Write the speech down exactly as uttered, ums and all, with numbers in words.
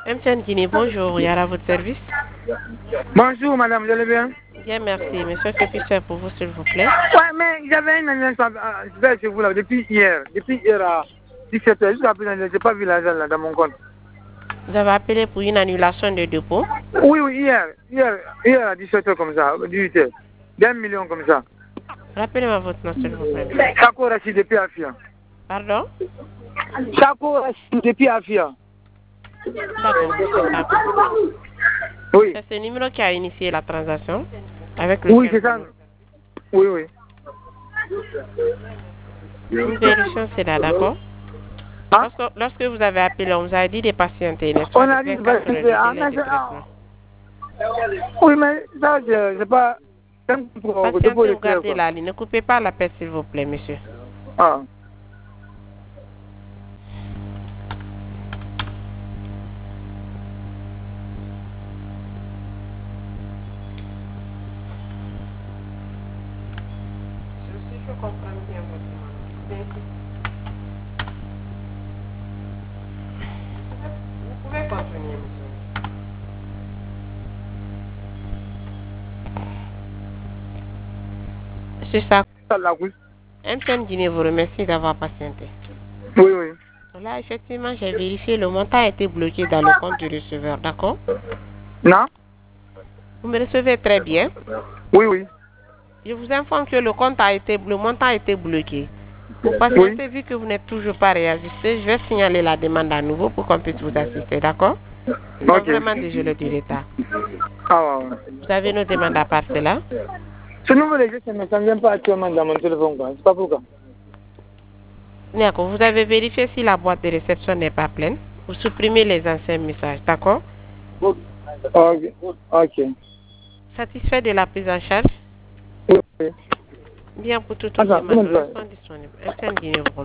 M T N Guinée, bonjour, Yara à votre service. Bonjour madame, vous allez bien? Bien, merci. Monsieur, que puis-je faire pour vous, s'il vous plaît? Ouais, mais j'avais une annonce chez vous là, depuis hier. Depuis hier à dix-sept heures, jusqu'à présent, je n'ai pas vu l'argent là dans mon compte. Vous avez appelé pour une annulation de dépôt? Oui, oui, hier. Hier, hier à dix-sept heures comme ça, dix-huit heures. D'un million comme ça. Rappelez-moi votre nom, s'il vous plaît. Chako Rachid depuis Afia. Pardon? Chako Rachid depuis Afia. D'accord, monsieur Chako. Oui. C'est ce numéro qui a initié la transaction avec le Oui, c'est ça. Oui, oui. Nous vérifions cela, d'accord? Hein? Lorsque, lorsque vous avez appelé, on vous a dit de patienter, n'est-ce On pas? a dit de vingt-quatre heures de patienter. Ah, délai de mais traitement. oui, mais ça, je sais pas. Patientez ou gardez la ligne. Ne coupez pas l'appel, s'il vous plaît, monsieur. Ah. Je comprends bien votre demande. Vous pouvez continuer, monsieur. C'est ça. M T N Guinée vous remercie d'avoir patienté. Oui, oui. Là, effectivement, j'ai vérifié, le montant a été bloqué dans le compte du receveur, d'accord? Non? Vous me recevez très bien. Oui, oui. Je vous informe que le compte a été, le montant a été bloqué. Pour patienter, vu que vous n'êtes toujours pas réajusté, je vais signaler la demande à nouveau pour qu'on puisse vous assister, d'accord? C'est Ok. vraiment désolé du retard. Ah, ouais. Vous avez nos demandes à part cela? Ce numéro de gestion ne vient pas actuellement dans mon téléphone, quoi. C'est pas pourquoi. D'accord. Vous avez vérifié si la boîte de réception n'est pas pleine. Vous supprimez les anciens messages, d'accord? Ok. Ok. Satisfait de la prise en charge? Oui. Bien, pour toute Attends, demande, nous comment restons disponibles. M T N Guinée vous remercie.